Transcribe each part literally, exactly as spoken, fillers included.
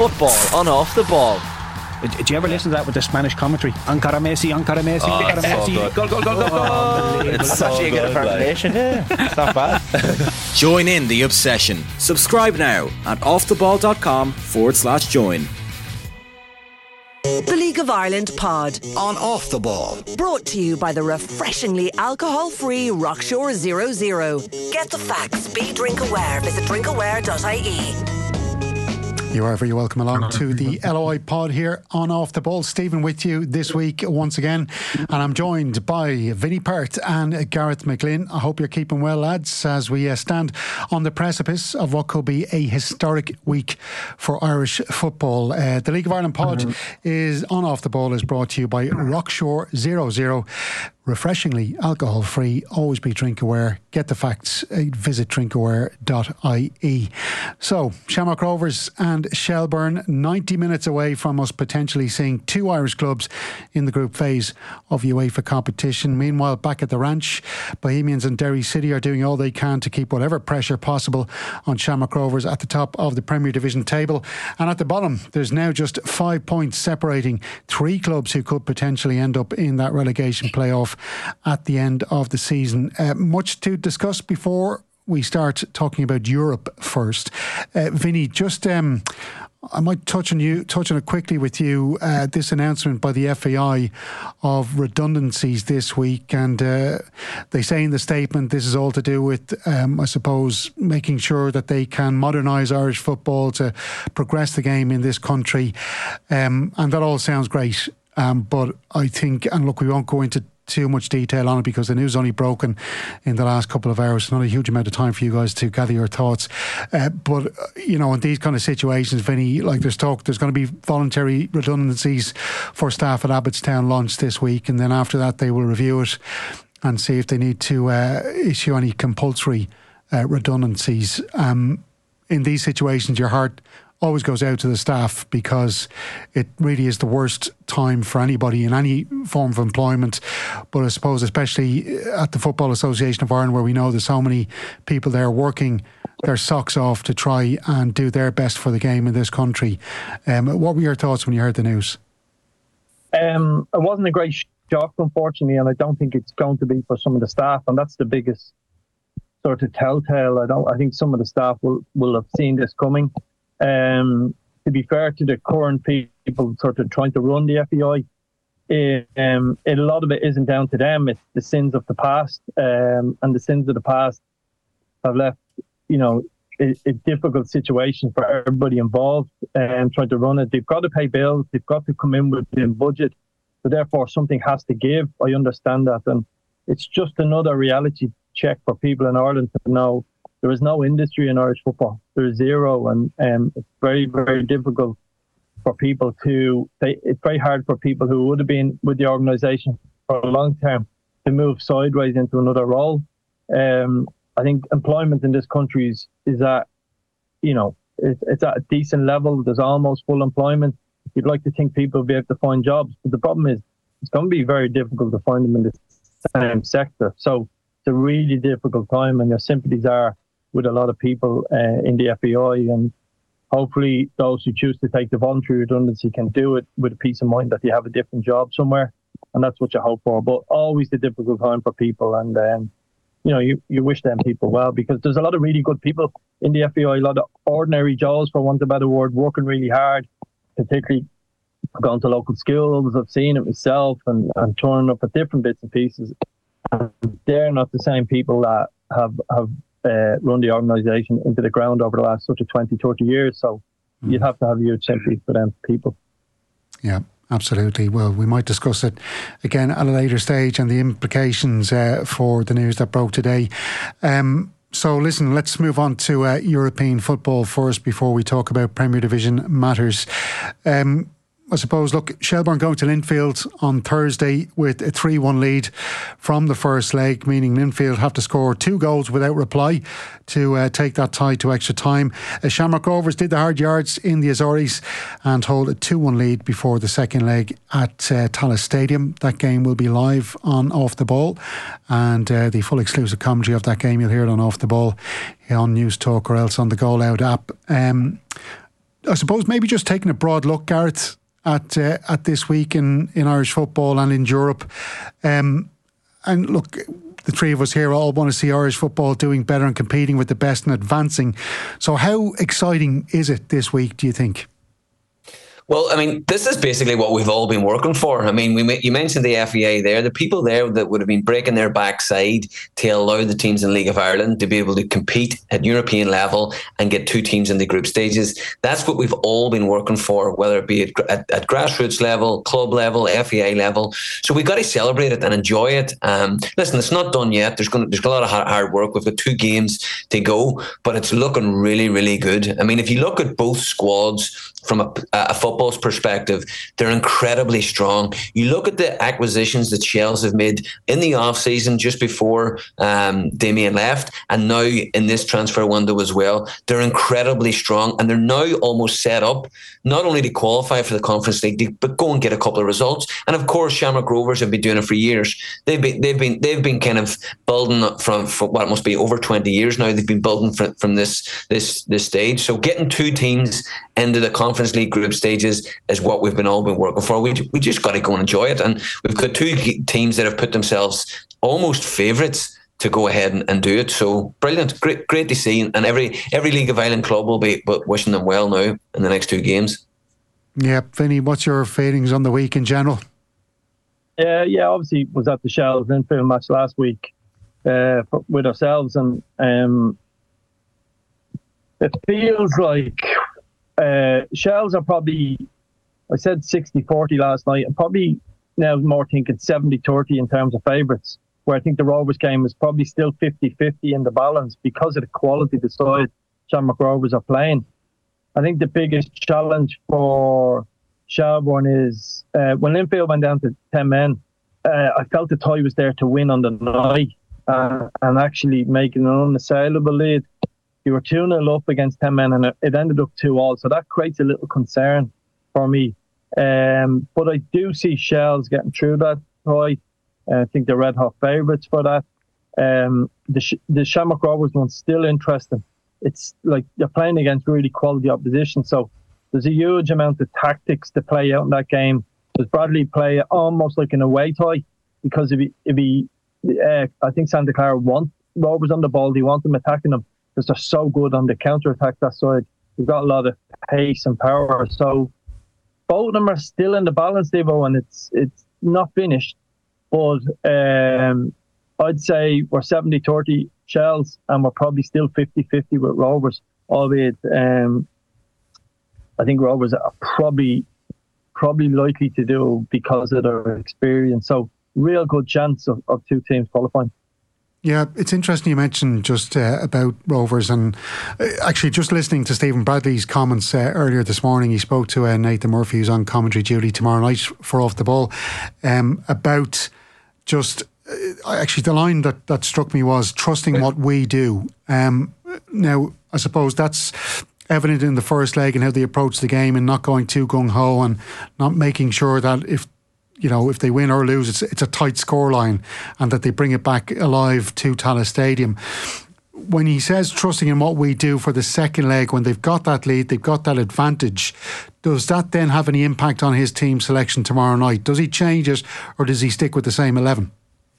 football on Off the Ball. Did you ever listen to that with the Spanish commentary? Ankara Messi, Ankara Messi, Oh, Ankara it's so Messi, good. goal, goal, goal, goal, goal. It's It's so actually a good good, like. formulation. Yeah, it's not bad. Join in the obsession. Subscribe now at offtheball.com forward slash join. The League of Ireland pod. On Off the Ball. Brought to you by the refreshingly alcohol-free Rockshore Zero Zero. Get the facts. Be drink aware. Visit drink aware dot I E. You are very welcome along to the L O I pod here on Off the Ball. Stephen with you this week once again, and I'm joined by Vinnie Perth and Gareth McGlynn. I hope you're keeping well, lads, as we uh, stand on the precipice of what could be a historic week for Irish football. Uh, the League of Ireland pod mm-hmm. is on Off the Ball is brought to you by Rockshore Zero Zero. Refreshingly alcohol free, always be drink aware. Get the facts, uh, visit drink aware dot I E. So, Shamrock Rovers and Shelbourne, ninety minutes away from us potentially seeing two Irish clubs in the group phase of UEFA competition. Meanwhile, back at the ranch, Bohemians and Derry City are doing all they can to keep whatever pressure possible on Shamrock Rovers at the top of the Premier Division table. And at the bottom, there's now just five points separating three clubs who could potentially end up in that relegation playoff at the end of the season. Uh, much to discuss before we start talking about Europe first. Uh, Vinny, just um, I might touch on you, touch on it quickly with you. Uh, this announcement by the F A I of redundancies this week, and uh, they say in the statement this is all to do with, um, I suppose, making sure that they can modernise Irish football to progress the game in this country, um, and that all sounds great. Um, but I think, and look, we won't go into too much detail on it because the news only broken in the last couple of hours. Not a huge amount of time for you guys to gather your thoughts. Uh, but, you know, in these kind of situations, Vinny, like there's talk, there's going to be voluntary redundancies for staff at Abbottstown launch this week. And then after that, they will review it and see if they need to uh, issue any compulsory uh, redundancies. Um, in these situations, your heart always goes out to the staff because it really is the worst time for anybody in any form of employment. But I suppose especially at the Football Association of Ireland, where we know there's so many people there working their socks off to try and do their best for the game in this country. Um, what were your thoughts when you heard the news? Um, it wasn't a great shock, unfortunately, and I don't think it's going to be for some of the staff, and that's the biggest sort of telltale. I don't. I think some of the staff will, will have seen this coming. Um, to be fair to the current people sort of trying to run the F A I, it, um, it, a lot of it isn't down to them. It's the sins of the past, um, and the sins of the past have left, you know, a, a difficult situation for everybody involved and um, trying to run it. They've got to pay bills. They've got to come in within budget. So therefore, something has to give. I understand that, and it's just another reality check for people in Ireland to know. There is no industry in Irish football. There is zero, and um, it's very, very difficult for people to. They, it's very hard for people who would have been with the organisation for a long time to move sideways into another role. Um, I think employment in this country is, is at, you know, it's, it's at a decent level. There's almost full employment. You'd like to think people will be able to find jobs, but the problem is it's going to be very difficult to find them in the same sector. So it's a really difficult time, and your sympathies are with a lot of people uh, in the F A I, and hopefully those who choose to take the voluntary redundancy can do it with a peace of mind that you have a different job somewhere, and that's what you hope for. But always the difficult time for people, and um, you know, you, you wish them people well, because there's a lot of really good people in the F A I, a lot of ordinary Joes, for want of a better word, working really hard, particularly going to local schools. I've seen it myself, and, and turning up at different bits and pieces. And they're not the same people that have have Uh, run the organisation into the ground over the last sort of twenty, thirty years. So mm. you'd have to have huge sympathy for them people. Yeah, absolutely. Well, we might discuss it again at a later stage and the implications uh, for the news that broke today. Um, so listen, let's move on to uh, European football first before we talk about Premier Division matters. Um, I suppose, look, Shelbourne going to Linfield on Thursday with a three one lead from the first leg, meaning Linfield have to score two goals without reply to uh, take that tie to extra time. Uh, Shamrock Rovers did the hard yards in the Azores and hold a two one lead before the second leg at uh, Tallaght Stadium. That game will be live on Off the Ball, and uh, the full exclusive commentary of that game, you'll hear it on Off the Ball on News Talk or else on the Goal Out app. Um, I suppose maybe just taking a broad look, Gareth, at uh, at this week in, in Irish football and in Europe. Um, and look, the three of us here all want to see Irish football doing better and competing with the best and advancing. So how exciting is it this week, do you think? Well, I mean, this is basically what we've all been working for. I mean, we you mentioned the F A I there, the people there that would have been breaking their backside to allow the teams in League of Ireland to be able to compete at European level and get two teams in the group stages. That's what we've all been working for, whether it be at, at, at grassroots level, club level, F A I level. So we've got to celebrate it and enjoy it. Um, listen, it's not done yet. There's going to, there's a lot of hard work. We've got two games to go, but it's looking really, really good. I mean, if you look at both squads from a, a football's perspective, they're incredibly strong. You look at the acquisitions that Shells have made in the off-season just before um, Damien left, and now in this transfer window as well. They're incredibly strong, and they're now almost set up not only to qualify for the Conference League, but go and get a couple of results. And of course, Shamrock Rovers have been doing it for years. They've been they've been they've been kind of building from, from what must be over twenty years now. They've been building from, from this this this stage. So getting two teams into the Conference League group stages is what we've been all been working for. We we just got to go and enjoy it. And we've got two teams that have put themselves almost favourites to go ahead and, and do it. So brilliant, great, great to see. And every every League of Ireland club will be wishing them well now in the next two games. Yeah, Vinny, what's your feelings on the week in general? Uh, yeah, obviously was at the Shells Linfield match last week uh, with ourselves, and um, it feels like uh, Shells are probably, I said sixty forty last night, and probably now more thinking seventy thirty in terms of favourites, where I think the Rovers game is probably still fifty fifty in the balance because of the quality the side Shamrock Rovers are playing. I think the biggest challenge for Shelbourne is uh, when Linfield went down to ten men, uh, I felt the tie was there to win on the night uh, and actually making an unassailable lead. You were two nil up against ten men and it ended up two all, so that creates a little concern for me. Um, but I do see Shells getting through that tie. I think they're red hot favourites for that. Um, the Sh- the Shamrock Rovers one's still interesting. It's like you're playing against really quality opposition, so there's a huge amount of tactics to play out in that game. Does Bradley play almost like an away tie? Because if he, if he uh, I think Santa Clara want Rovers on the ball, they want them attacking them because they're so good on the counter attack that side. They've got a lot of pace and power. So both of them are still in the balance, Devo, and it's it's not finished. But um, I'd say we're seventy thirty Shells, and we're probably still fifty fifty with Rovers, albeit um, I think Rovers are probably probably likely to do because of their experience. So real good chance of, of two teams qualifying. Yeah, it's interesting you mentioned just uh, about Rovers, and uh, actually just listening to Stephen Bradley's comments uh, earlier this morning. He spoke to uh, Nathan Murphy, who's on commentary duty tomorrow night for Off the Ball, um, about just uh, actually the line that, that struck me was trusting what we do. Um, now, I suppose that's evident in the first leg and how they approach the game and not going too gung-ho and not making sure that if you know, if they win or lose, it's it's a tight scoreline and that they bring it back alive to Tallaght Stadium. When he says trusting in what we do for the second leg, when they've got that lead, they've got that advantage, does that then have any impact on his team selection tomorrow night? Does he change it or does he stick with the same eleven?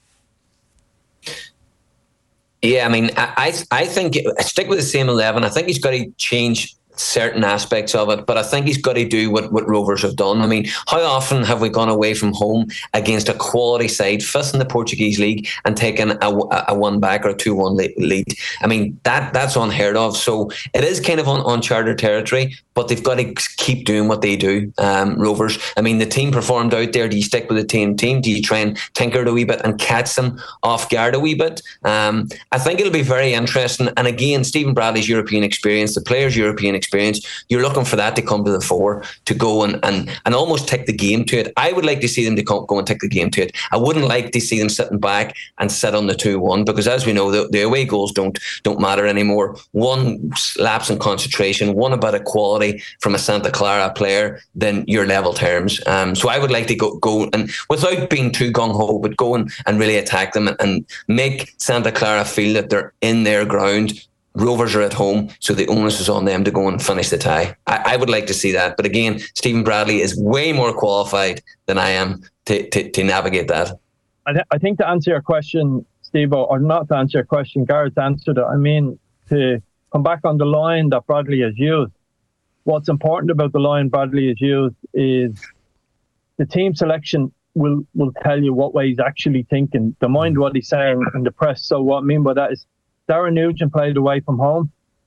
Yeah, I mean, I I think stick with the same eleven. I think he's got to change certain aspects of it, but I think he's got to do what, what Rovers have done. I mean, how often have we gone away from home against a quality side, fifth in the Portuguese league, and taken a, a one back or a two one lead? I mean, that that's unheard of. So it is kind of on uncharted territory, but they've got to keep doing what they do, um, Rovers. I mean, the team performed out there. Do you stick with the team team? Do you try and tinker it a wee bit and catch them off guard a wee bit? Um, I think it'll be very interesting. And again, Stephen Bradley's European experience, the players' European experience, you're looking for that to come to the fore, to go and, and, and almost take the game to it. I would like to see them to come, go and take the game to it. I wouldn't like to see them sitting back and sit on the two one, because as we know, the, the away goals don't don't matter anymore. One lapse in concentration, one about equality from a Santa Clara player, then you're level terms. Um, so I would like to go, go and, without being too gung-ho, but go and, and really attack them and, and make Santa Clara feel that they're in their ground Rovers are at home, so the onus is on them to go and finish the tie. I, I would like to see that. But again, Stephen Bradley is way more qualified than I am to, to, to navigate that. I, th- I think to answer your question, Steve, or not to answer your question, Gareth answered it. I mean, to come back on the line that Bradley has used, what's important about the line Bradley has used is the team selection will, will tell you what way he's actually thinking, the mind what he's saying in the press. So what I mean by that is Darren Nugent played away from home.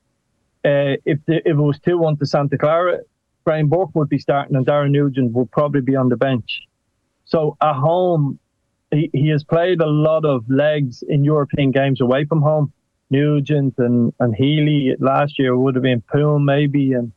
Uh, if, the, if it was two one to Santa Clara, Graham Burke would be starting and Darren Nugent would probably be on the bench. So at home, he, he has played a lot of legs in European games away from home. Nugent and, and Healy last year would have been Poon maybe. And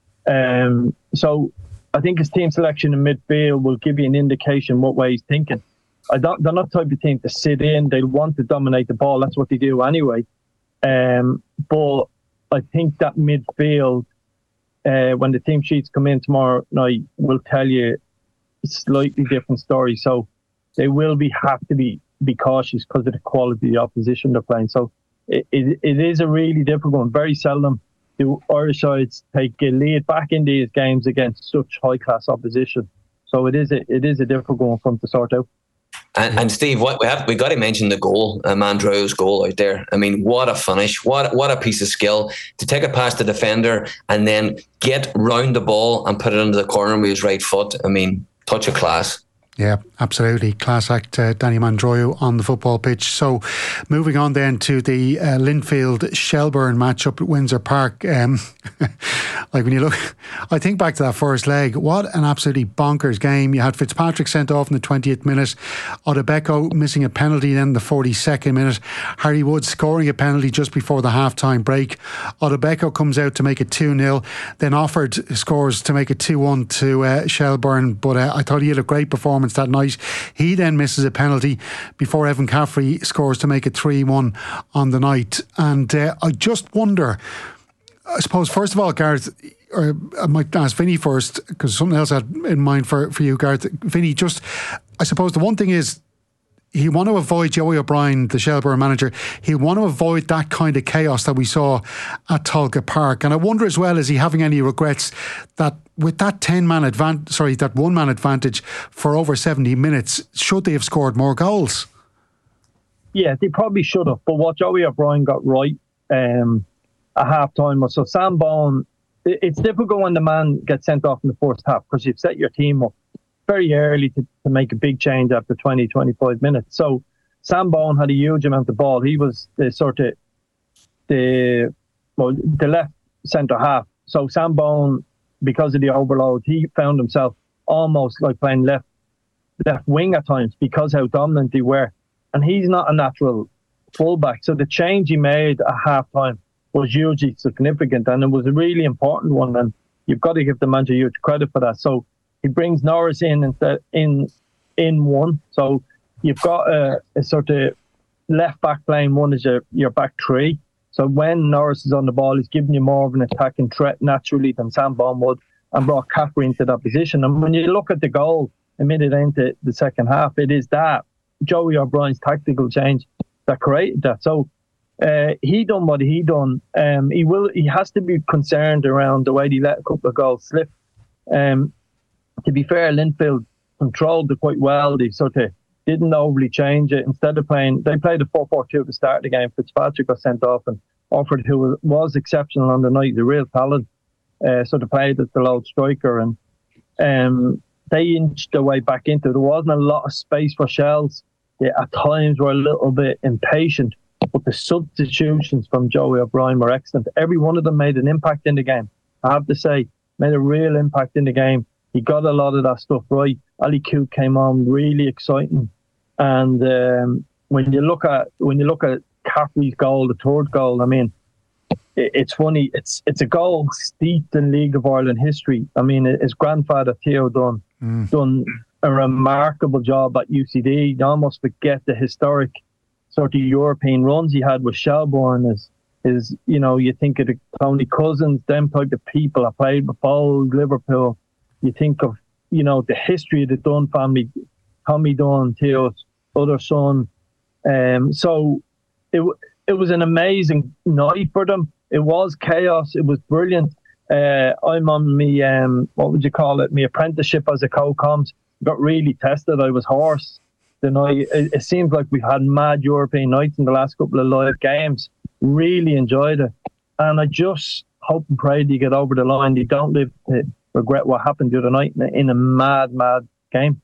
um, so I think his team selection in midfield will give you an indication what way he's thinking. I don't, they're not the type of team to sit in. They want to dominate the ball. That's what they do anyway. Um, but I think that midfield, uh, when the team sheets come in tomorrow night, will tell you a slightly different story. So they will be have to be, be cautious because of the quality of the opposition they're playing. So it, it, it is a really difficult one. Very seldom do Irish sides take a lead back in these games against such high-class opposition. So it is a, it is a difficult one for them to sort out. And, and Steve, what we have we got to mention the goal, uh, Mandro's goal out there. I mean, what a finish! What what a piece of skill to take it past the defender and then get round the ball and put it into the corner with his right foot. I mean, touch of class. Yeah, absolutely. Class act, uh, Danny Mandroiu on the football pitch. So moving on then to the uh, Linfield-Shelbourne matchup at Windsor Park. Um, like when you look, I think back to that first leg, what an absolutely bonkers game. You had Fitzpatrick sent off in the twentieth minute, Odebeko missing a penalty then in the forty-second minute, Harry Wood scoring a penalty just before the half-time break. Odebeko comes out to make it two nil, then Offord scores to make it two one to uh, Shelbourne, but uh, I thought he had a great performance that night. He then misses a penalty before Evan Caffrey scores to make it three one on the night. And uh, I just wonder, I suppose, first of all, Gareth, or I might ask Vinny first, because something else I had in mind for, for you, Gareth. Vinny, just, I suppose the one thing is, he'll want to avoid Joey O'Brien, the Shelbourne manager. He'll want to avoid that kind of chaos that we saw at Tolka Park. And I wonder as well, is he having any regrets that with that ten-man advantage, sorry, that one-man advantage for over seventy minutes, should they have scored more goals? Yeah, they probably should have. But what Joey O'Brien got right um, at half-time was, so Sam Bone, it's difficult when the man gets sent off in the first half because you've set your team up very early to, to make a big change after twenty, twenty-five minutes. So Sam Bone had a huge amount of ball. He was the sort of the well, the left centre half. So Sam Bone, because of the overload, he found himself almost like playing left left wing at times because how dominant they were. And he's not a natural fullback. So the change he made at half time was hugely significant, and it was a really important one. And you've got to give the manager huge credit for that. So he brings Norris in instead in in one. So you've got a, a sort of left back playing one as your, your back three. So when Norris is on the ball, he's giving you more of an attacking threat naturally than Sam Bone would, and brought Caffrey into that position. And when you look at the goal a minute into the second half, it is that Joey O'Brien's tactical change that created that. So uh, he done what he done. Um, he will. He has to be concerned around the way he let a couple of goals slip. Um, to be fair, Linfield controlled it quite well. They sort of didn't overly change it. Instead of playing, they played a four four two to start the game. Fitzpatrick got sent off, and Offord, who was exceptional on the night, the real talent, uh, sort of played as the low striker, and um, they inched their way back into it. There wasn't a lot of space for Shells. They at times were a little bit impatient, but the substitutions from Joey O'Brien were excellent. Every one of them made an impact in the game. I have to say, made a real impact in the game. He got a lot of that stuff right. Ali Coote came on really exciting, and um, when you look at when you look at Caffrey's goal, the third goal, I mean, it, it's funny. It's it's a goal steeped in League of Ireland history. I mean, his grandfather Theo done mm. done a remarkable job at U C D. You almost forget the historic sort of European runs he had with Shelbourne. Is is you know you think of the Tony Cousins, them type of people. I played with Bold, Liverpool. You think of, you know, the history of the Dunn family, Tommy Dunn, Theo's other son. Um, so it it was an amazing night for them. It was chaos. It was brilliant. Uh, I'm on me, um, what would you call it? My apprenticeship as a co-coms. Got really tested. I was hoarse the night. It, it seems like we've had mad European nights in the last couple of live games. Really enjoyed it. And I just hope and pray they get over the line. They don't live to regret what happened the other night in a, in a mad, mad game.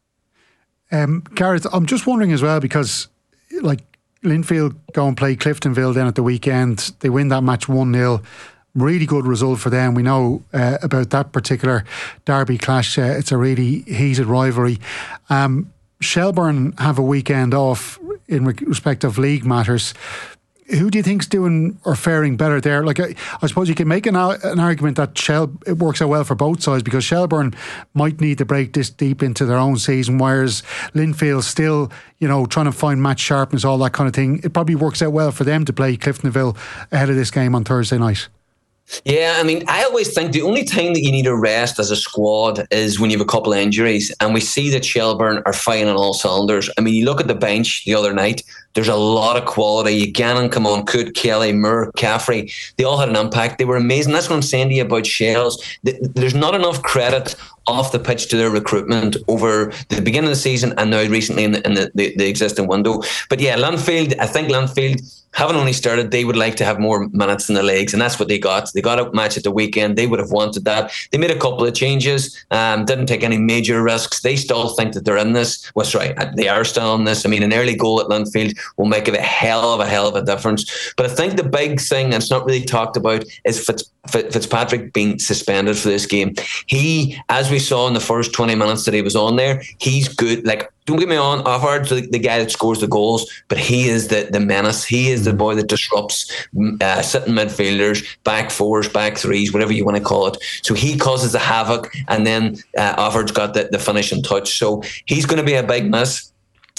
Um, Gareth, I'm just wondering as well, because like Linfield go and play Cliftonville then at the weekend. They win that match one nil. Really good result for them. We know uh, about that particular derby clash. Uh, it's a really heated rivalry. Um, Shelbourne have a weekend off in respect of league matters. Who do you think's doing or faring better there? Like, I, I suppose you can make an, an argument that Shel it works out well for both sides, because Shelbourne might need to break this deep into their own season, whereas Linfield still, you know, trying to find match sharpness, all that kind of thing. It probably works out well for them to play Cliftonville ahead of this game on Thursday night. Yeah, I mean, I always think the only time that you need a rest as a squad is when you have a couple of injuries, and we see that Shelbourne are firing on all cylinders. I mean, you look at the bench the other night, there's a lot of quality. Gannon, come on, Coote, Kelly, Moore, Caffrey, they all had an impact. They were amazing. That's what I'm saying to you about Shells. There's not enough credit off the pitch to their recruitment over the beginning of the season and now recently in the, in the, the, the existing window. But yeah, Linfield, I think Linfield, having only started, they would like to have more minutes in the legs, and that's what they got. They got a match at the weekend. They would have wanted that. They made a couple of changes, um, didn't take any major risks. They still think that they're in this. Well, sorry, they are still in this. I mean, an early goal at Linfield will make it a hell of a hell of a difference. But I think the big thing, and it's not really talked about, is Fitz, Fitzpatrick being suspended for this game. He, as we saw in the first twenty minutes that he was on there, he's good. Like, don't get me on, Offhard's the, the guy that scores the goals, but he is the, the menace. He is the boy that disrupts uh, sitting midfielders, back fours, back threes, whatever you want to call it. So he causes the havoc, and then uh, Offhard's got the, the finishing touch. So he's going to be a big miss.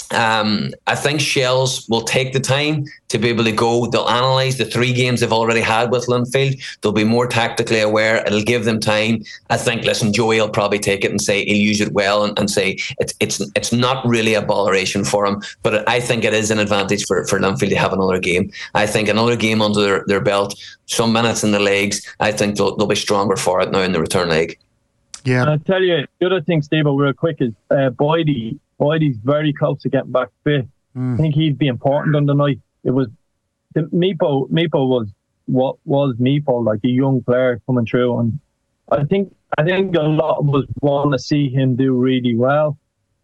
Um, I think Shells will take the time to be able to go. They'll analyse the three games they've already had with Linfield. They'll be more tactically aware. It'll give them time. I think, listen, Joey will probably take it and say he'll use it well and, and say it's it's it's not really a botheration for him. But I think it is an advantage for, for Linfield to have another game. I think another game under their, their belt, some minutes in the legs, I think they'll, they'll be stronger for it now in the return leg. Yeah. And I tell you, the other thing, Steve, real quick, is uh, Boydie. Boydie's very close to getting back fit. Mm. I think he'd be important on the night. It was the Meepo. Meepo was what was Meepo, like a young player coming through, and I think I think a lot of us want to see him do really well.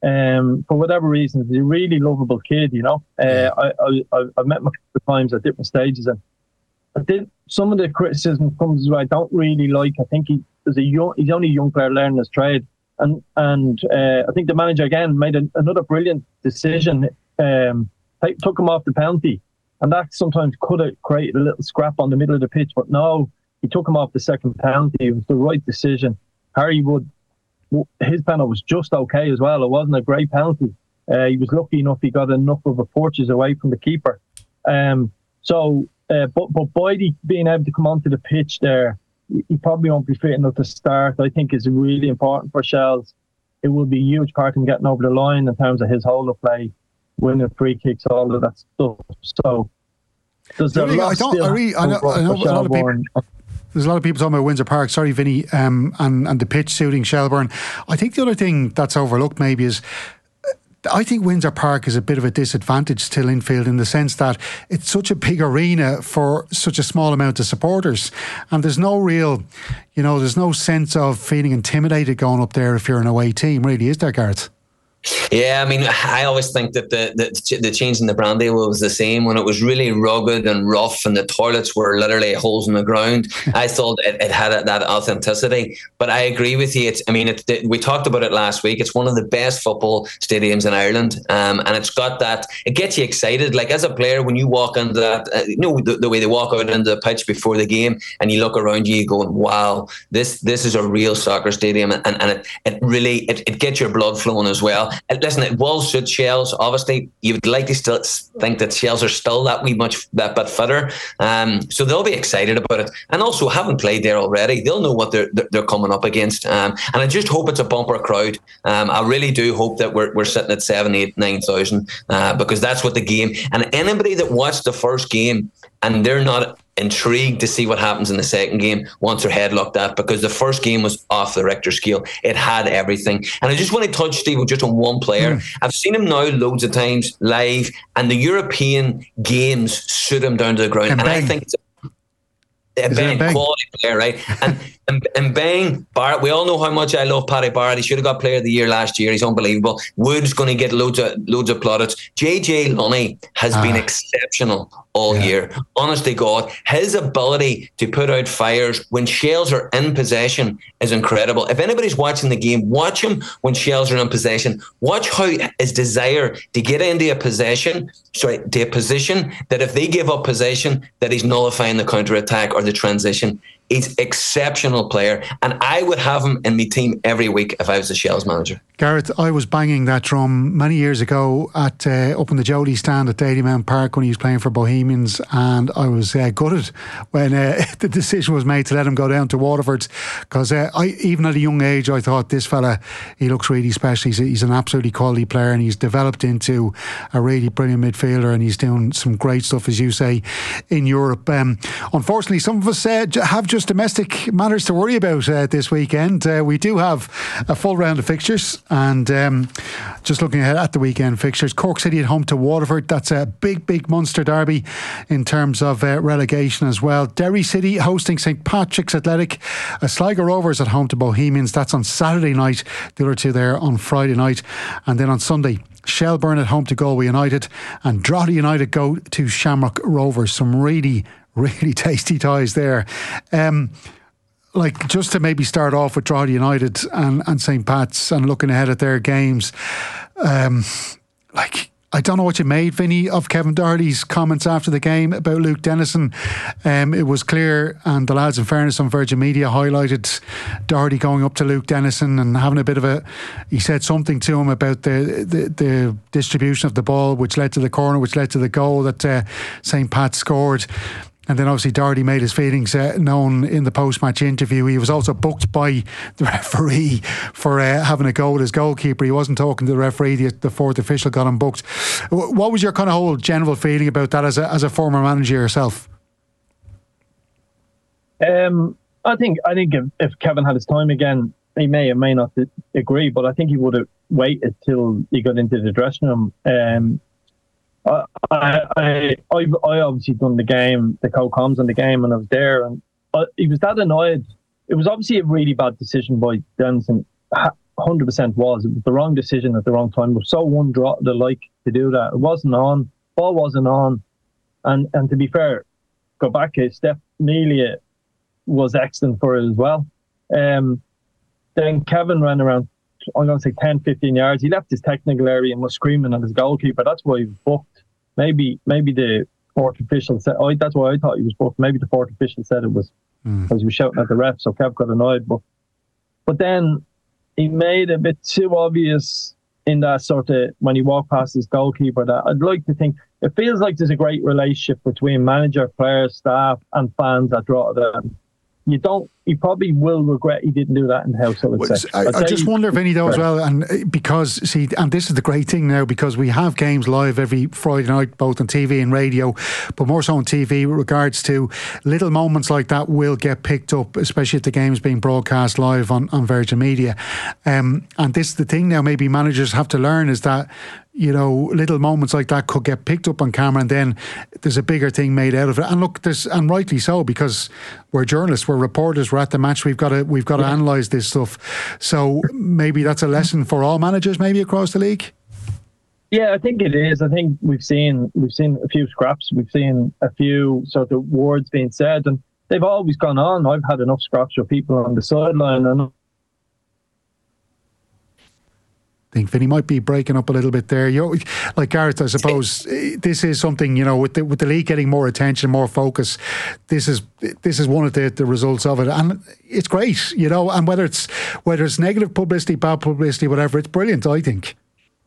Um, for whatever reason, he's a really lovable kid. You know, uh, I, I I've met him a couple of times at different stages, and I think some of the criticism comes where I don't really like. I think he is a young. He's only a young player learning his trade. And and uh, I think the manager again made an, another brilliant decision. Um, they took him off the penalty, and that sometimes could have created a little scrap on the middle of the pitch. But no, he took him off the second penalty. It was the right decision. Harry Wood, his penalty was just okay as well. It wasn't a great penalty. Uh, he was lucky enough he got enough of a purchase away from the keeper. Um, so, uh, but but Boydie being able to come onto the pitch there, he probably won't be fit enough to start. I think is really important for Shells. It will be a huge part in getting over the line in terms of his hold of play, winning free kicks, all of that stuff. So there's a really, lot I don't. still I, really, I know, I know a lot of people. There's a lot of people talking about Windsor Park. Sorry, Vinny, um, and and the pitch suiting Shelbourne. I think the other thing that's overlooked maybe is, I think Windsor Park is a bit of a disadvantage to Linfield in the sense that it's such a big arena for such a small amount of supporters, and there's no real, you know, there's no sense of feeling intimidated going up there if you're an away team, really, is there, Gareth? Yeah, I mean, I always think that the, the the change in the brandy was the same when it was really rugged and rough and the toilets were literally holes in the ground. I thought it, it had that authenticity. But I agree with you. It's, I mean, it, it, we talked about it last week. It's one of the best football stadiums in Ireland, um, and it's got that. It gets you excited. Like as a player, when you walk into that, uh, you know the, the way they walk out into the pitch before the game, and you look around you, you going, "Wow, this this is a real soccer stadium," and, and it it really it, it gets your blood flowing as well. listen, it will suit Shels. Obviously, you would like to still think that Shels are still that wee much that bit fitter. Um, so they'll be excited about it. And also, having played there already, they'll know what they're they're coming up against. Um, and I just hope it's a bumper crowd. Um, I really do hope that we're we're sitting at seven, eight, nine thousand uh, because that's what the game. And anybody that watched the first game and they're not intrigued to see what happens in the second game wants their head looked at, because the first game was off the Richter scale. It had everything. And I just want to touch, Steve, just on one player. Mm. I've seen him now loads of times live, and the European games suit him down to the ground. And, and I think it's a Bang, quality player, right? And, and and Bang, Barrett, we all know how much I love Paddy Barrett. He should have got Player of the Year last year. He's unbelievable. Wood's going to get loads of loads of plaudits. J J Lunny has ah. been exceptional all yeah. year. Honest to God, his ability to put out fires when Shels are in possession is incredible. If anybody's watching the game, watch him when Shels are in possession. Watch how his desire to get into a possession, sorry, to a position that if they give up possession, that he's nullifying the counter-attack or the transition. He's exceptional player, and I would have him in my team every week if I was the Shels manager. Gareth, I was banging that drum many years ago at uh, up in the Jody stand at Dalymount Park when he was playing for Bohemians, and I was uh, gutted when uh, the decision was made to let him go down to Waterford, because uh, I even at a young age I thought this fella, he looks really special. He's, he's an absolutely quality player, and he's developed into a really brilliant midfielder, and he's doing some great stuff, as you say, in Europe. Um, unfortunately, some of us uh, have just domestic matters to worry about uh, this weekend. Uh, we do have a full round of fixtures, and um, just looking ahead at the weekend fixtures, Cork City at home to Waterford. That's a big, big Munster derby in terms of uh, relegation as well. Derry City hosting St Patrick's Athletic. Uh, Sligo Rovers at home to Bohemians. That's on Saturday night. The other two there on Friday night. And then on Sunday, Shelburne at home to Galway United, and Drogheda United go to Shamrock Rovers. Some really, really tasty ties there. Um, like, just to maybe start off with Drogheda United and, and St Pat's and looking ahead at their games, um, like, I don't know what you made, Vinny, of Kevin Doherty's comments after the game about Luke Dennison. Um, it was clear, and the lads, in fairness, on Virgin Media highlighted Doherty going up to Luke Dennison and having a bit of a, he said something to him about the, the, the distribution of the ball, which led to the corner, which led to the goal that uh, St Pat scored. And then obviously Doherty made his feelings uh, known in the post-match interview. He was also booked by the referee for uh, having a go at his goalkeeper. He wasn't talking to the referee. The, the fourth official got him booked. What was your kind of whole general feeling about that as a, as a former manager yourself? Um, I think I think if, if Kevin had his time again, he may or may not agree, but I think he would have waited till he got into the dressing room. Um, I, I, I, I obviously done the game, the co-coms on the game, and I was there, and I, he was that annoyed. It was obviously a really bad decision by Dennison. one hundred percent was. It was the wrong decision at the wrong time. It was so one drop the like to do that. It wasn't on. Ball wasn't on. And and to be fair, go back, Steph Melia was excellent for it as well. Um, then Kevin ran around, I'm going to say ten, fifteen yards. He left his technical area and was screaming at his goalkeeper. That's why he was booked. Maybe maybe the fourth official said, oh, that's why I thought he was booked. Maybe the fourth official said it was because mm. he was shouting at the ref, so Kev got annoyed. But, but then he made it a bit too obvious in that sort of, when he walked past his goalkeeper, that I'd like to think, it feels like there's a great relationship between manager, players, staff and fans at Drogheda. You don't, he probably will regret he didn't do that in the house, I would say. I, I just wonder, Vinny, though, as well, and because, see, and this is the great thing now, because we have games live every Friday night, both on T V and radio, but more so on T V, with regards to little moments like that will get picked up, especially if the game's being broadcast live on, on Virgin Media. Um, and this is the thing now, maybe managers have to learn, is that, you know, little moments like that could get picked up on camera, and then there's a bigger thing made out of it. And look, there's, and rightly so, because we're journalists, we're reporters, we're at the match, we've got to we've got to yeah. analyse this stuff. So maybe that's a lesson for all managers, maybe across the league. Yeah, I think it is. I think we've seen we've seen a few scraps, we've seen a few sort of words being said, and they've always gone on. I've had enough scraps with people on the sideline, and I think Vinny might be breaking up a little bit there. You like Gareth, I suppose this is something, you know, with the with the league getting more attention, more focus. This is this is one of the, the results of it, and it's great, you know. And whether it's whether it's negative publicity, bad publicity, whatever, it's brilliant, I think.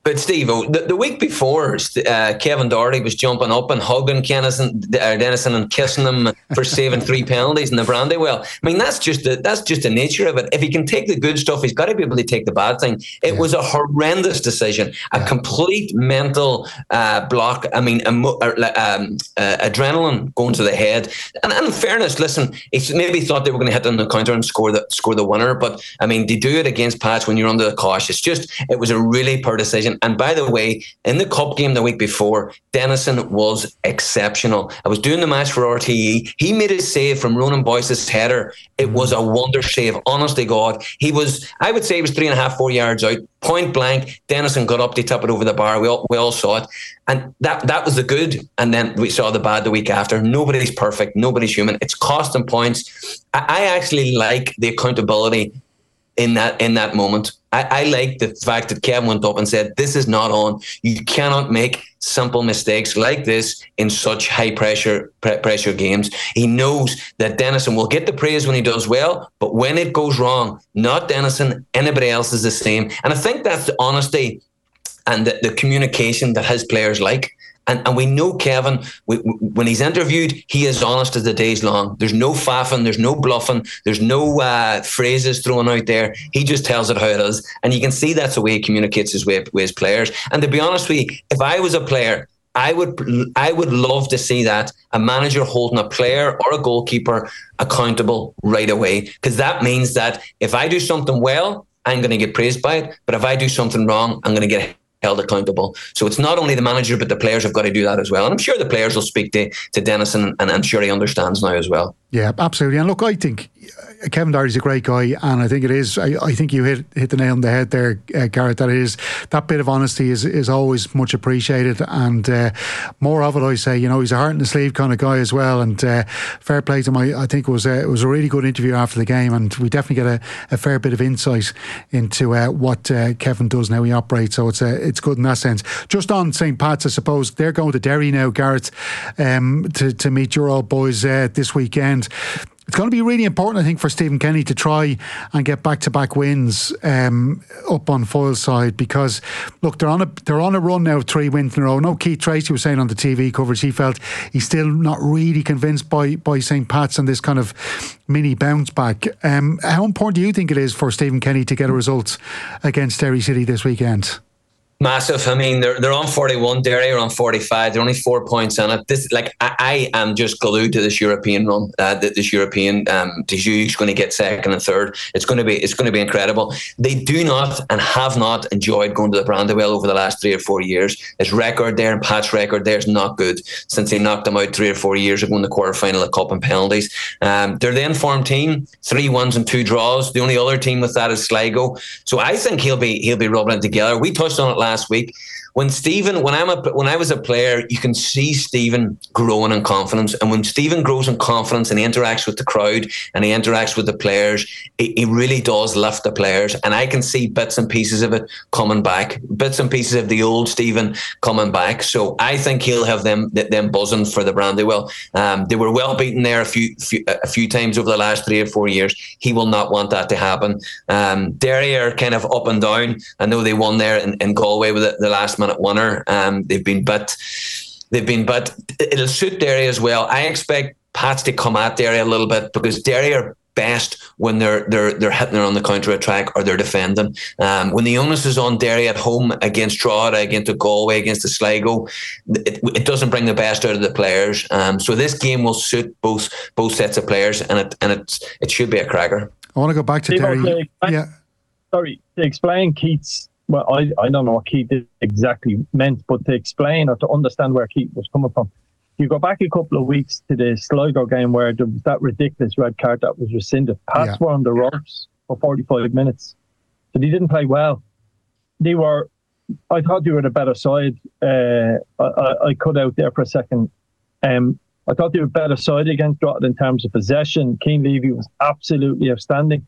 But Steve, the, the week before, uh, Kevin Doherty was jumping up and hugging Kennison, uh, Dennison and kissing him for saving three penalties in the Brandywell. I mean, that's just the that's just the nature of it. If he can take the good stuff, he's got to be able to take the bad thing. It yeah. was a horrendous decision, a yeah. complete mental uh, block. I mean, emo- um, uh, adrenaline going to the head. And, and in fairness, listen, he maybe thought they were going to hit on the counter and score the score the winner. But I mean, they do it against Pats when you're under the cosh. It's just it was a really poor decision. And by the way, in the cup game the week before, Dennison was exceptional. I was doing the match for R T E. He made a save from Ronan Boyce's header. It was a wonder save. Honestly, God, he was. I would say he was three and a half, four yards out, point blank. Dennison got up to tip it over the bar. We all we all saw it, and that that was the good. And then we saw the bad the week after. Nobody's perfect. Nobody's human. It's costing points. I, I actually like the accountability in that in that moment. I, I like the fact that Kevin went up and said, this is not on. You cannot make simple mistakes like this in such high pressure pre- pressure games. He knows that Dennison will get the praise when he does well, but when it goes wrong, not Dennison, anybody else is the same. And I think that's the honesty and the, the communication that his players like. And, and we know Kevin, we, when he's interviewed, he is honest as the day's long. There's no faffing, there's no bluffing, there's no uh, phrases thrown out there. He just tells it how it is. And you can see that's the way he communicates his way with his players. And to be honest with you, if I was a player, I would I would love to see that, a manager holding a player or a goalkeeper accountable right away. Because that means that if I do something well, I'm going to get praised by it. But if I do something wrong, I'm going to get held accountable. So it's not only the manager, but the players have got to do that as well. And I'm sure the players will speak to, to Dennison, and I'm sure he understands now as well. Yeah, absolutely. And look, I think Kevin Doherty's a great guy, and I think it is. I, I think you hit hit the nail on the head there, uh, Gareth. That it is that bit of honesty is is always much appreciated, and uh, more of it. I say, you know, he's a heart in the sleeve kind of guy as well. And uh, fair play to him. I, I think it was a, it was a really good interview after the game, and we definitely get a, a fair bit of insight into uh, what uh, Kevin does and how he operates. So it's uh, it's good in that sense. Just on Saint Pat's, I suppose they're going to Derry now, Gareth, um, to to meet your old boys uh, this weekend. It's going to be really important, I think, for Stephen Kenny to try and get back-to-back wins um, up on Foyle's side, because look, they're on a they're on a run now of three wins in a row. No, Keith Tracy was saying on the T V coverage he felt he's still not really convinced by by Saint Pat's and this kind of mini bounce back. Um, how important do you think it is for Stephen Kenny to get a result against Derry City this weekend? Massive. I mean, they're they're on forty-one. Derry are on forty-five. They're only four points in it. This, like, I, I am just glued to this European run. Uh, this European, um, Tiju's going to get second and third. It's going to be it's going to be incredible. They do not and have not enjoyed going to the Brandywell over the last three or four years. His record there and Pat's record there is not good since they knocked them out three or four years ago in the quarterfinal of Cup and penalties. Um, they're the informed team, three wins and two draws. The only other team with that is Sligo. So I think he'll be he'll be rubbing it together. We touched on it last last week. When Stephen, when I'm a, when I was a player, you can see Stephen growing in confidence, and when Stephen grows in confidence and he interacts with the crowd and he interacts with the players, he, he really does lift the players. And I can see bits and pieces of it coming back, bits and pieces of the old Stephen coming back. So I think he'll have them them buzzing for the Brandywell. Um, they were well beaten there a few, few a few times over the last three or four years. He will not want that to happen. Um, Derry are kind of up and down. I know they won there in, in Galway with the, the last minute winner. Um, they've been bit. They've been bit. It'll suit Derry as well. I expect Pats to come at Derry a little bit, because Derry are best when they're they're they're hitting her on the counter attack or they're defending. Um, when the onus is on Derry at home against Drogheda, against the Galway, against the Sligo, it, it doesn't bring the best out of the players. Um, so this game will suit both both sets of players, and it and it it should be a cracker. I want to go back to Derry. To, yeah. Sorry, to explain Keith's. Well, I, I don't know what Keith exactly meant, but to explain or to understand where Keith was coming from, you go back a couple of weeks to the Sligo game where there was that ridiculous red card that was rescinded. Pats yeah. were on the ropes for forty-five minutes. So they didn't play well. They were, I thought they were the better side. Uh, I, I cut out there for a second. Um, I thought they were better side against Drogheda in terms of possession. Keane Levy was absolutely outstanding.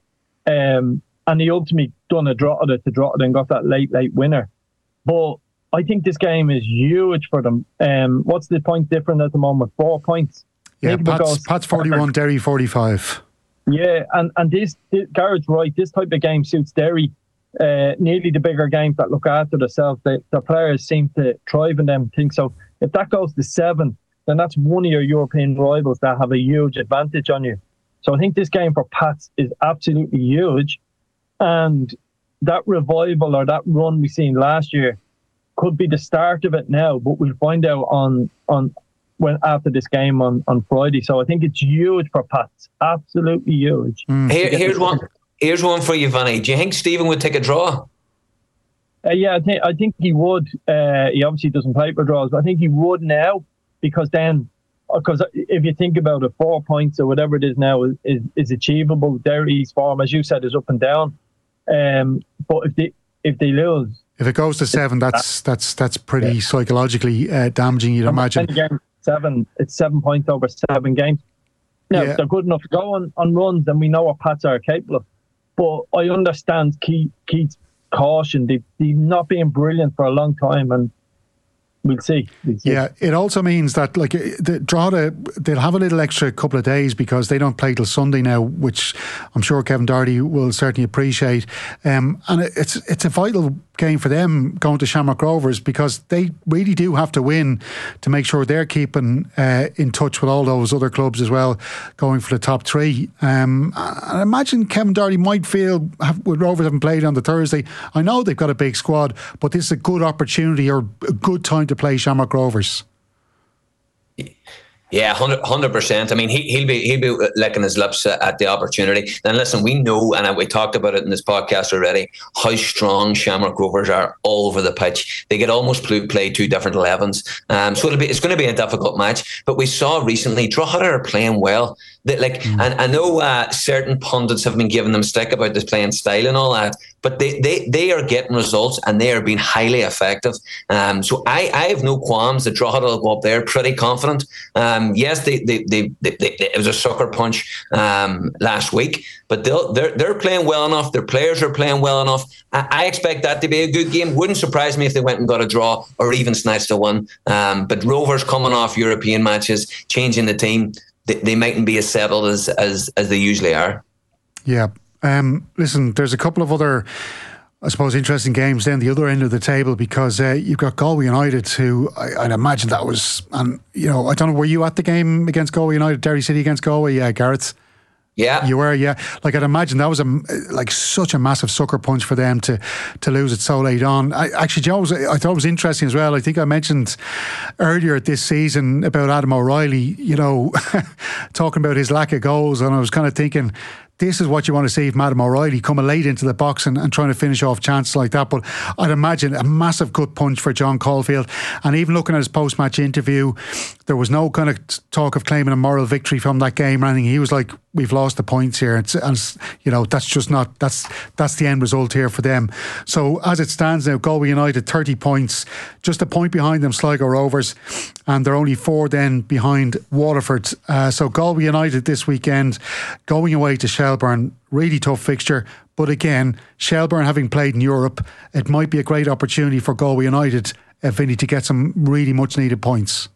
Um, and he ultimately done a Drogheda to Drogheda and got that late, late winner. But I think this game is huge for them. Um, what's the point different at the moment? Four points. Yeah, Pat's, Pat's forty-one, Derry forty-five. Yeah, and, and this, this, Garrett's right, this type of game suits Derry uh, nearly the bigger games that look after themselves. They, the players seem to thrive in them things. So if that goes to seven, then that's one of your European rivals that have a huge advantage on you. So I think this game for Pats is absolutely huge. And that revival or that run we seen last year could be the start of it now, but we'll find out on on when after this game on, on Friday. So I think it's huge for Pats. Absolutely huge. Mm. Here, here's one here's one for you, Vinny. Do you think Stephen would take a draw? Uh, yeah, I think I think he would. Uh, he obviously doesn't play for draws, but I think he would now, because then, because if you think about it, four points or whatever it is now is, is, is achievable. Derry's form, as you said, is up and down. Um, but if they if they lose, if it goes to seven, that's that's that's pretty yeah. psychologically uh, damaging. You'd imagine. Again, seven, it's seven points over seven games. Now, yeah. if they're good enough to go on, on runs, then we know what Pats are capable of. But I understand Keith, Keith's caution. They've, they've not been brilliant for a long time, and we'll see. We'll see. Yeah, it also means that like the Drogheda, they'll have a little extra couple of days because they don't play till Sunday now, which I'm sure Kevin Doherty will certainly appreciate. Um, and it's it's a vital game for them going to Shamrock Rovers, because they really do have to win to make sure they're keeping uh, in touch with all those other clubs as well, going for the top three. Um, I imagine Kevin Doherty might feel, have, with Rovers haven't played on the Thursday, I know they've got a big squad, but this is a good opportunity or a good time to play Shamrock Rovers. Yeah, hundred percent. I mean, he he'll be he'll be licking his lips at the opportunity. And listen, we know, and we talked about it in this podcast already, how strong Shamrock Rovers are all over the pitch. They get almost play two different elevens. Um, so it'll be it's going to be a difficult match. But we saw recently Drogheda are playing well. That like, mm. and I know uh, certain pundits have been giving them stick about this playing style and all that, but they they they are getting results and they are being highly effective. Um, so I I have no qualms that Drogheda will go up there pretty confident. Um, Um, yes, they, they, they, they, they, it was a sucker punch um, last week, but they'll, they're they're playing well enough. Their players are playing well enough. I, I expect that to be a good game. Wouldn't surprise me if they went and got a draw or even snatched a one. Um, but Rovers coming off European matches, changing the team, they, they mightn't be as settled as as, as they usually are. Yeah. Um, listen, there's a couple of other, I suppose, interesting games then the other end of the table, because uh, you've got Galway United, who I, I'd imagine that was, and you know, I don't know, were you at the game against Galway United, Derry City against Galway? Yeah, Gareth. Yeah, you were. Yeah, like I'd imagine that was a like such a massive sucker punch for them to to lose it so late on. I actually, Joe, was, I thought it was interesting as well. I think I mentioned earlier this season about Adam O'Reilly, you know, talking about his lack of goals, and I was kind of thinking, this is what you want to see from Adam O'Reilly, coming late into the box and, and trying to finish off chances like that. But I'd imagine a massive good punch for John Caulfield. And even looking at his post-match interview, there was no kind of talk of claiming a moral victory from that game or anything. He was like, we've lost the points here. It's, and it's, you know, that's just not, that's that's the end result here for them. So as it stands now, Galway United, thirty points, just a point behind them, Sligo Rovers, and they're only four then behind Waterford. Uh, so Galway United this weekend, going away to Shelbourne, really tough fixture. But again, Shelbourne having played in Europe, it might be a great opportunity for Galway United, uh, Vinny, to get some really much needed points.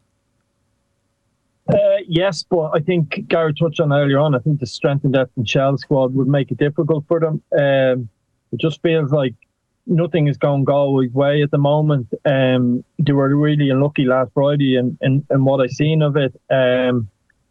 Uh, yes, but I think Gareth touched on earlier on, I think the strength and depth in Shell squad would make it difficult for them. Um, it just feels like nothing is going Galway's way at the moment. Um, they were really unlucky last Friday and in, in, in what I seen of it. Um,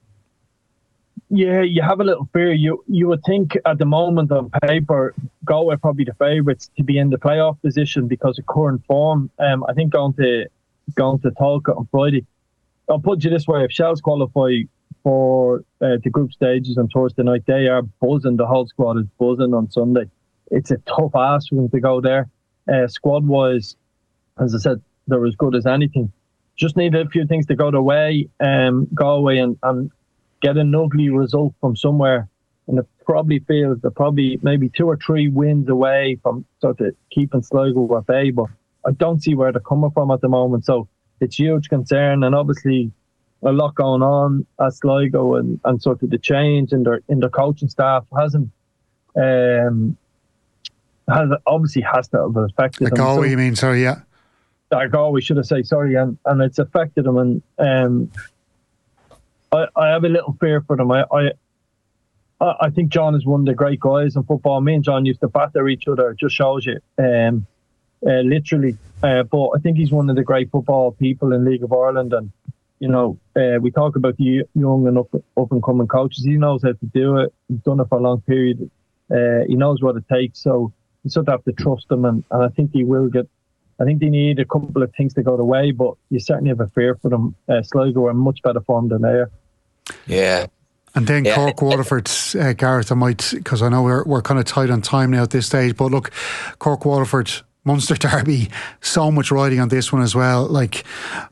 yeah, you have a little fear. You you would think at the moment on paper, Galway are probably the favourites to be in the playoff position because of current form. Um, I think going to going to Talca on Friday, I'll put you this way: if Shells qualify for uh, the group stages on Thursday night, they are buzzing. The whole squad is buzzing on Sunday. It's a tough ask for them to go there. Uh, squad-wise, as I said, they're as good as anything. Just need a few things to go their way, um, go away and, and get an ugly result from somewhere. And it probably feels they're probably maybe two or three wins away from sort of keeping Sligo at bay. But I don't see where they're coming from at the moment. So it's huge concern, and obviously a lot going on at Sligo, and, and sort of the change in their in their coaching staff hasn't um has obviously has to have affected them. Galway, so, you mean? Sorry, yeah. Uh, Galway, should I say? Sorry, and, and it's affected them, and um, I I have a little fear for them. I I, I, I think John is one of the great guys in football. Me and John used to batter each other. It just shows you, um, uh, literally. Uh, but I think he's one of the great football people in League of Ireland. And, you know, uh, we talk about the young and up, up and coming coaches. He knows how to do it. He's done it for a long period. Uh, he knows what it takes. So you sort of have to trust him. And, and I think he will get, I think they need a couple of things to go the way, but you certainly have a fear for them. Uh, Sligo are in much better form than they are. Yeah. And then yeah. Cork, Waterford, uh, Gareth, I might, because I know we're, we're kind of tight on time now at this stage, but look, Cork, Waterford, Munster Derby, so much riding on this one as well. Like,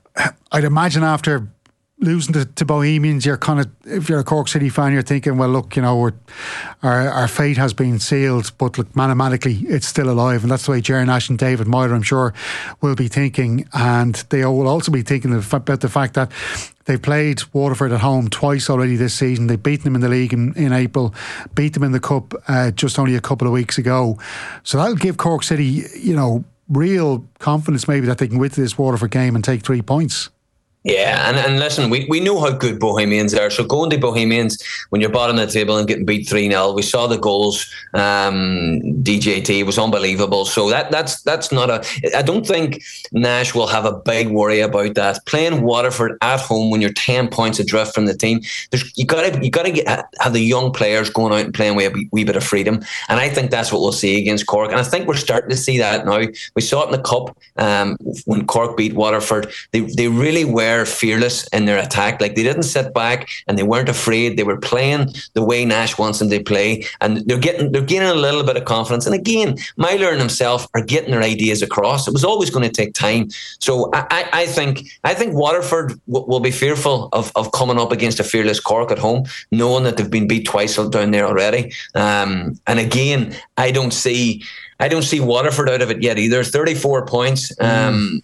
I'd imagine after losing to, to Bohemians, you're kind of, if you're a Cork City fan, you're thinking, well, look, you know, we're, our our fate has been sealed, but look, mathematically, it's still alive, and that's the way Jerry Nash and David Moyer, I'm sure, will be thinking, and they will also be thinking about the fact that they've played Waterford at home twice already this season. They've beaten them in the league in, in April, beat them in the cup uh, just only a couple of weeks ago. So that'll give Cork City, you know, real confidence maybe that they can go into this Waterford game and take three points. Yeah, and, and listen, we, we know how good Bohemians are. So going to Bohemians when you're bottom of the table and getting beat three nil, we saw the goals. Um, D J T was unbelievable. So that that's that's not a. I don't think Nash will have a big worry about that. Playing Waterford at home when you're ten points adrift from the team, there's you got to you got to have the young players going out and playing with a wee bit of freedom. And I think that's what we'll see against Cork. And I think we're starting to see that now. We saw it in the cup um, when Cork beat Waterford. They they really were fearless in their attack. Like, they didn't sit back and they weren't afraid. They were playing the way Nash wants them to play, and they're getting they're gaining a little bit of confidence. And again, Myler and himself are getting their ideas across. It was always going to take time. So I, I, I think I think Waterford w- will be fearful of, of coming up against a fearless Cork at home, knowing that they've been beat twice down there already. Um, and again, I don't see I don't see Waterford out of it yet either. thirty-four points. Um, mm.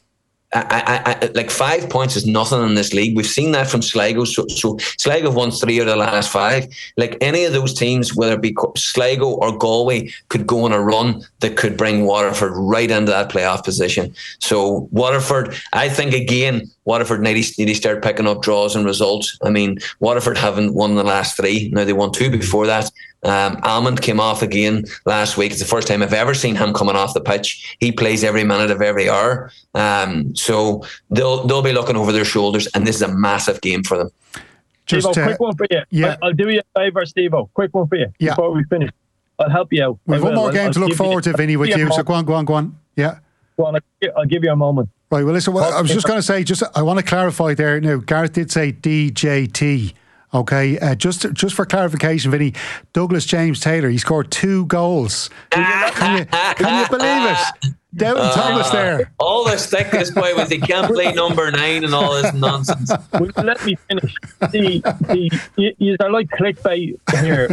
I, I, I, like five points is nothing in this league. We've seen that from Sligo. So, so Sligo have won three out of the last five. Like, any of those teams, whether it be Sligo or Galway, could go on a run that could bring Waterford right into that playoff position. So Waterford, I think again, Waterford need to, need to start picking up draws and results. I mean, Waterford haven't won the last three. Now, they won two before that. Um, Almond came off again last week. It's the first time I've ever seen him coming off the pitch. He plays every minute of every hour. Um, so they'll they'll be looking over their shoulders, and this is a massive game for them. Just Steve-o, uh, quick one for you. Yeah. I'll, I'll do you a favour, Steve-o. Quick one for you yeah. before we finish. I'll help you out. We've one more game I'll, to I'll look forward you, to, Vinny, with you. So go on, go on, go on. Yeah. Go on, I'll give you a moment. Right, well, listen, well, I was just going to say, just I want to clarify there. Now, Gareth did say D J T. Okay, uh, just just for clarification, Vinny, Douglas James Taylor, he scored two goals. Can you, can you believe it? Down uh, Thomas there. All the stick this boy with he can't play number nine and all this nonsense. Will you let me finish? See, see, you, you are like clickbait here.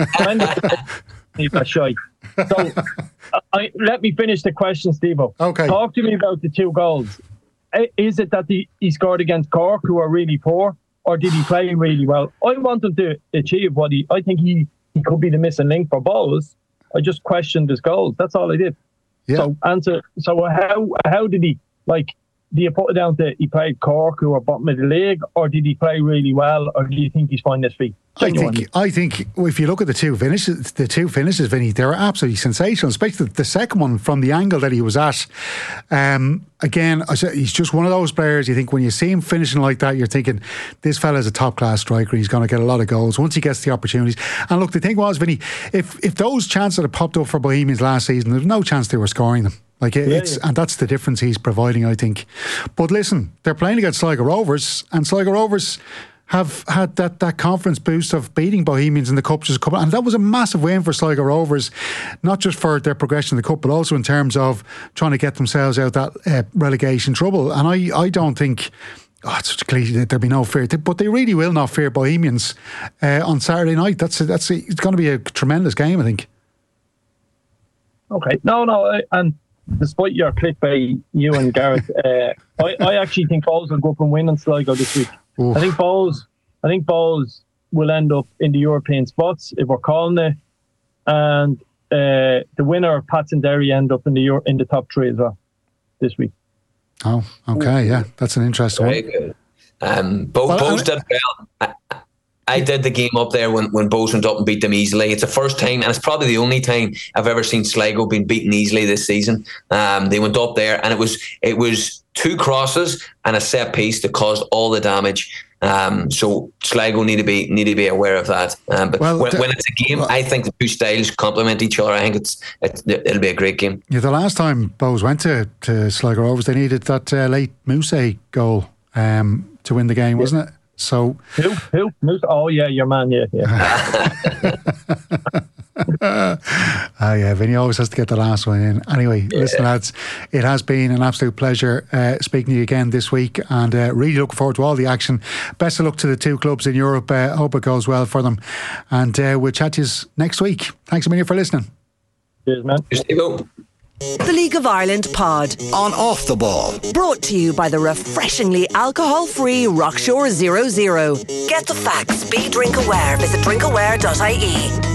That's shy. So, I, let me finish the question, Steve-o. Okay. Talk to me about the two goals. Is it that he, he scored against Cork, who are really poor? Or did he play really well? I want him to achieve what he... I think he, he could be the missing link for balls. I just questioned his goals. That's all I did. Yeah. So answer. So how how did he... Like, do you put it down to he played Cork, who are bottom of the league? Or did he play really well? Or do you think he's finding his feet? I think, I think if you look at the two finishes, the two finishes, Vinny, they were absolutely sensational, especially the, the second one from the angle that he was at. Um, again, I said, he's just one of those players, you think when you see him finishing like that, you're thinking, this fella's a top-class striker, he's going to get a lot of goals once he gets the opportunities. And look, the thing was, Vinny, if, if those chances that popped up for Bohemians last season, there's no chance they were scoring them. Like it, yeah, it's yeah. And that's the difference he's providing, I think. But listen, they're playing against Sligo Rovers, and Sligo Rovers have had that, that confidence boost of beating Bohemians in the Cup just a couple, and that was a massive win for Sligo Rovers, not just for their progression in the Cup, but also in terms of trying to get themselves out that uh, relegation trouble. And I, I don't think, oh, it's such a cliche, there'll be no fear, but they really will not fear Bohemians uh, on Saturday night. That's a, that's a, it's going to be a tremendous game, I think. Okay, no, no, and despite your clickbait, you and Gareth, uh, I, I actually think Falls will go up and win on Sligo this week. Oof. I think Falls, I think Falls will end up in the European spots if we're calling it, and uh, the winner of Pats and Derry end up in the Euro, in the top three as well this week. Oh, okay, yeah, that's an interesting Very one. Good. Um, both well, both did well. I did the game up there when, when Bohs went up and beat them easily. It's the first time, and it's probably the only time I've ever seen Sligo being beaten easily this season. Um, they went up there, and it was it was two crosses and a set piece that caused all the damage. Um, so Sligo need to be need to be aware of that. Um, but well, when, the, when it's a game, well, I think the two styles complement each other. I think it's, it's it'll be a great game. Yeah, the last time Bohs went to, to Sligo Rovers, they needed that uh, late Mousset goal um, to win the game, wasn't it? So who who Moose? Oh yeah, your man. Yeah, yeah. Oh yeah, Vinny always has to get the last one in. Anyway, yeah. Listen lads, it has been an absolute pleasure uh, speaking to you again this week, and uh, really looking forward to all the action. Best of luck to the two clubs in Europe. uh, Hope it goes well for them, and uh, we'll chat to you next week. Thanks a million for listening. Cheers, man. Cheers, Steve-O. The League of Ireland pod on Off the Ball, brought to you by the refreshingly alcohol-free Rockshore Zero Zero. Get the facts, be drink aware. Visit drink aware dot I E.